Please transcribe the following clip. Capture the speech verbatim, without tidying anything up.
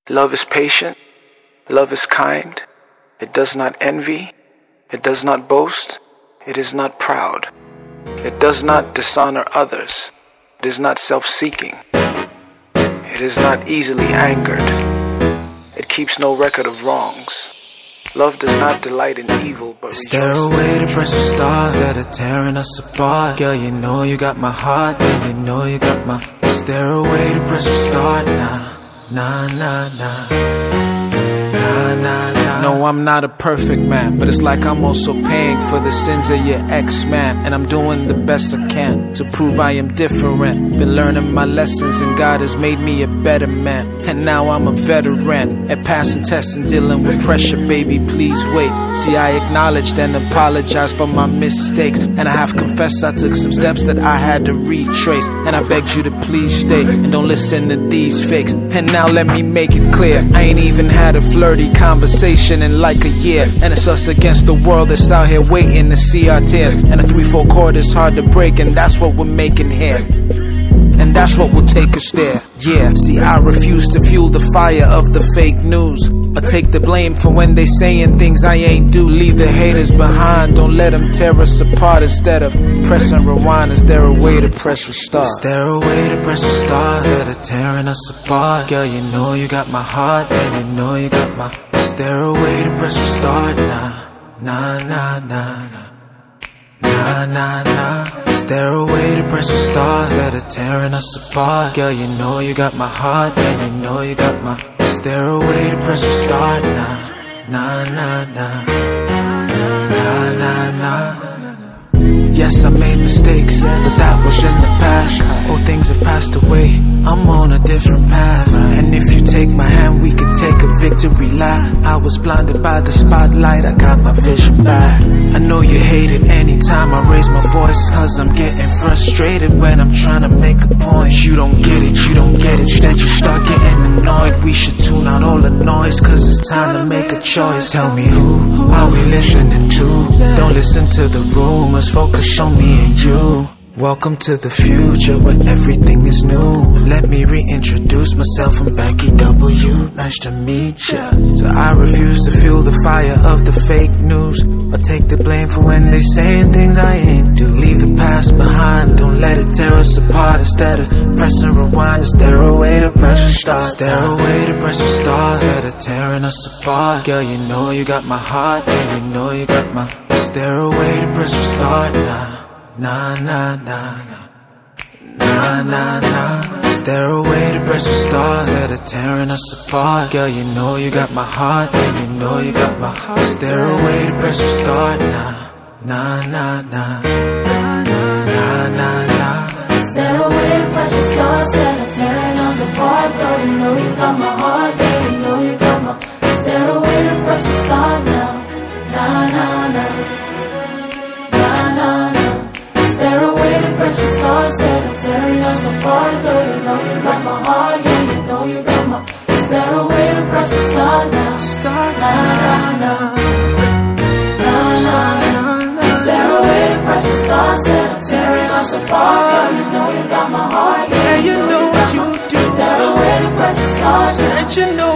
Love is patient. Love is kind. It does not envy. It does not boast. It is not proud. It does not dishonor others. It is not self-seeking. It is not easily angered. It keeps no record of wrongs. Love does not delight in evil, but rejoices. Is there a way to press the stars that are tearing us apart? Girl, you know you got my heart. Girl, you know you got my... Is there a way to press the start? Nah, nah, nah, nah. Nah, nah, nah. No, I'm not a perfect man, but it's like I'm also paying for the sins of your ex-man. And I'm doing the best I can to prove I am different. Been learning my lessons and God has made me a better man. And now I'm a veteran at passing tests and dealing with pressure, baby, please wait. See, I acknowledged and apologized for my mistakes, and I have confessed I took some steps that I had to retrace. And I begged you to please stay and don't listen to these fakes. And now let me make it clear, I ain't even had a flirty conversation in like a year. And it's us against the world that's out here waiting to see our tears. And a three four chord is hard to break, and that's what we're making here. And that's what will take us there, yeah. See, I refuse to fuel the fire of the fake news, or take the blame for when they saying things I ain't do. Leave the haters behind, don't let them tear us apart. Instead of pressing rewind, is there a way to press restart? Is there a way to press the stars that are tearing us apart? Girl, you know you got my heart, girl, you know you got my... Is there a way to press restart? Nah, nah, nah, nah, nah. Nah, nah, nah. Is there a way to press the stars that are tearing us apart? Girl, you know you got my heart, girl, you know you got my... Is there a way to press the start? Nah, nah, nah, nah. Nah, nah, nah. Yes, I made mistakes, but that was in the past. All things have passed away, I'm on a different path. And if you take my hand, we can take a victory lap. I was blinded by the spotlight, I got my vision back. I know you hate it anytime I raise my voice, cause I'm getting frustrated when I'm trying to make a point. You don't get it, you don't get it, instead you start getting annoyed. We should tune out all the noise, cause it's time to make a choice. Tell me who are we listening to? Don't listen to the rumors, focus on me and you. Welcome to the future where everything is new. Let me reintroduce myself, I'm Becky W. Nice to meet ya. So I refuse to fuel the fire of the fake news, or take the blame for when they saying things I ain't do. Leave the past behind, don't let it tear us apart. Instead of pressing rewind, is there a way to press restart? Is there a way to press the stars that are tearing us apart? Girl, you know you got my heart, girl, you know you got my... Is there a way to press restart? Nah. Nah, nah, nah, nah. Nah, nah, nah. Is there a way to press the stars that are tearing us apart? Girl, you know you got my heart, girl, you know you got my heart. Is there a way to press the start? Nah, nah, nah, nah. Nah, nah, nah. Is there a way to press the stars that are tearing us apart? Girl, you know you got my heart, girl, you know you got my... Is there a way to press the start now? Nah, nah, nah. Nah, nah, nah. Is there a way to press the stars that are tearing us apart? Girl, you know you got my heart, yeah, you know you got my... Is there a way to press the start now? Start nah, nah, nah. Nah, nah, nah. Is there a way to press the stars that are tearing us apart? Girl, you know you got my heart, yeah, you know you do. Is there a way to press the stars now? Said you know